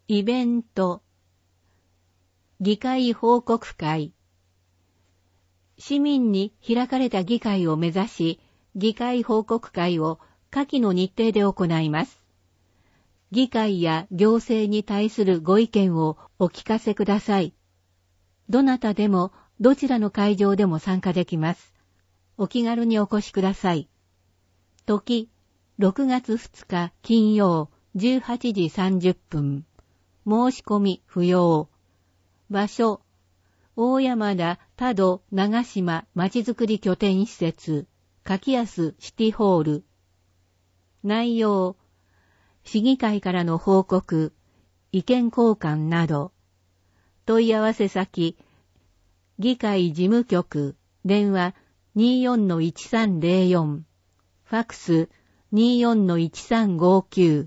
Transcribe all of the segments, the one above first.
イベント、議会報告会。市民に開かれた議会を目指し、議会報告会を下記の日程で行います。議会や行政に対するご意見をお聞かせください。どなたでもどちらの会場でも参加できます。お気軽にお越しください。時、6月2日金曜18時30分。申し込み不要。場所、大山田多度長島まちづくり拠点施設、柿安シティホール。内容、市議会からの報告、意見交換など。問い合わせ先、議会事務局、電話 24-1304、ファックス 24-1359。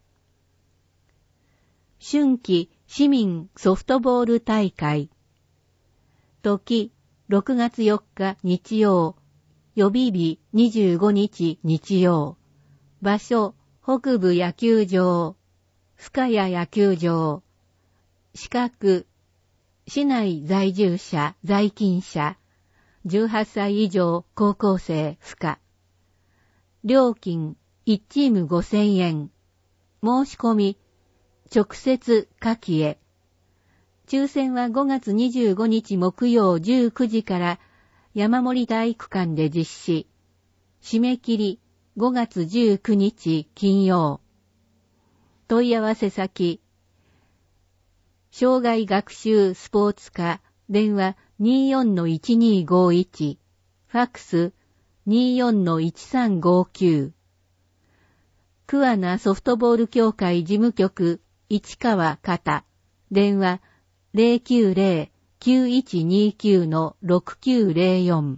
春季市民ソフトボール大会。時、6月4日日曜。予備日25日日曜。場所、北部野球場。深谷野球場。資格、市内在住者、在勤者。18歳以上高校生不可。料金、1チーム5000円。申し込み、直接下記へ。抽選は5月25日木曜19時から山森体育館で実施。締め切り5月19日金曜。問い合わせ先。障害学習スポーツ課電話 24-1251。ファックス 24-1359。桑名ソフトボール協会事務局市川方電話 090-9129-6904。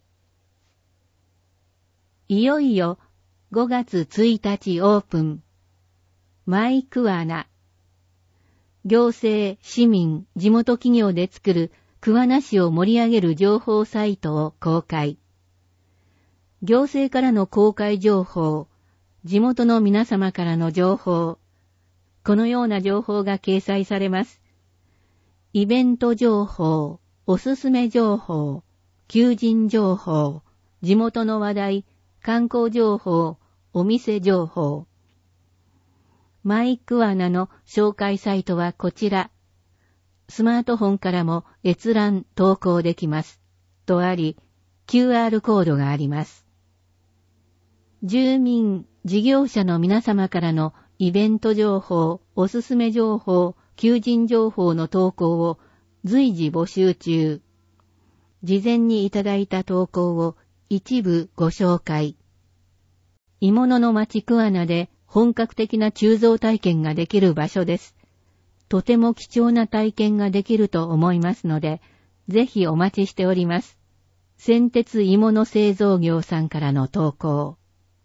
いよいよ5月1日オープン。マイ桑名。行政、市民、地元企業で作る桑名市を盛り上げる情報サイトを公開。行政からの公開情報、地元の皆様からの情報、このような情報が掲載されます。イベント情報、おすすめ情報、求人情報、地元の話題、観光情報、お店情報。マイ桑名の紹介サイトはこちら。スマートフォンからも閲覧投稿できます。とあり、QR コードがあります。住民、事業者の皆様からのイベント情報、おすすめ情報、求人情報の投稿を随時募集中。事前にいただいた投稿を一部ご紹介。鋳物の町桑名で本格的な鋳造体験ができる場所です。とても貴重な体験ができると思いますので、ぜひお待ちしております。銑鉄鋳物製造業さんからの投稿。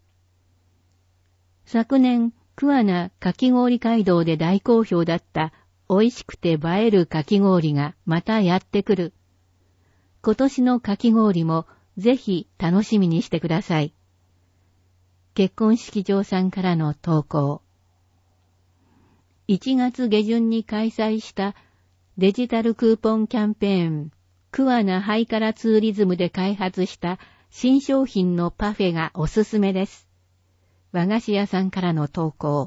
昨年、桑名かき氷街道で大好評だった美味しくて映えるかき氷がまたやってくる。今年のかき氷もぜひ楽しみにしてください。結婚式場さんからの投稿。1月下旬に開催したデジタルクーポンキャンペーン、桑名ハイカラツーリズムで開発した新商品のパフェがおすすめです。和菓子屋さんからの投稿。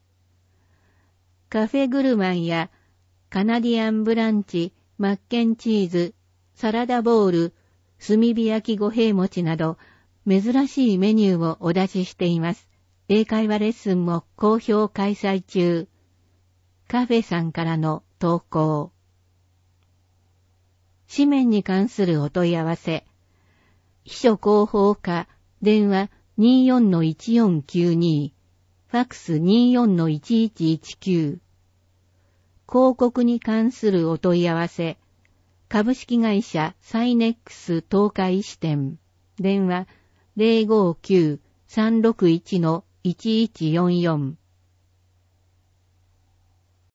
カフェグルマンやカナディアンブランチ、マッケンチーズ、サラダボウル、炭火焼き五平餅など珍しいメニューをお出ししています。英会話レッスンも好評開催中。カフェさんからの投稿。紙面に関するお問い合わせ。秘書広報課、電話24-1492、ファックス 24-1119。広告に関するお問い合わせ。株式会社サイネックス東海支店、電話 059-361-1144。